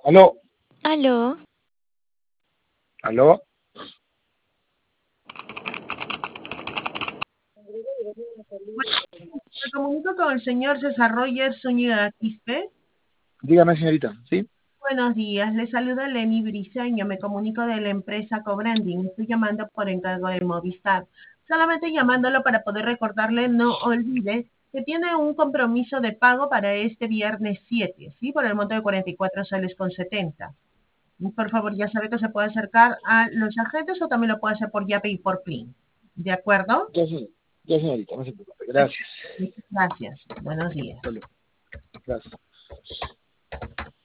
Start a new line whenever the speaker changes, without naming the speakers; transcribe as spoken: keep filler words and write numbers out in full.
Aló,
Aló,
aló.
Me comunico con el señor César Roger Zúñiga Quispe.
Dígame, señorita, ¿sí?
Buenos días, le saluda Lenny Briseño, me comunico de la empresa Cobranding, estoy llamando por encargo de Movistar. Solamente llamándolo para poder recordarle, no olvide que tiene un compromiso de pago para este viernes siete, ¿sí? Por el monto de cuarenta y cuatro soles con setenta. Por favor, ya sabe que se puede acercar a los agentes o también lo puede hacer por Yape y por Plin. ¿De acuerdo?
Ya, señor- ya, señorita, no se preocupe. Gracias.
Gracias. Buenos días.
Hasta luego. Gracias.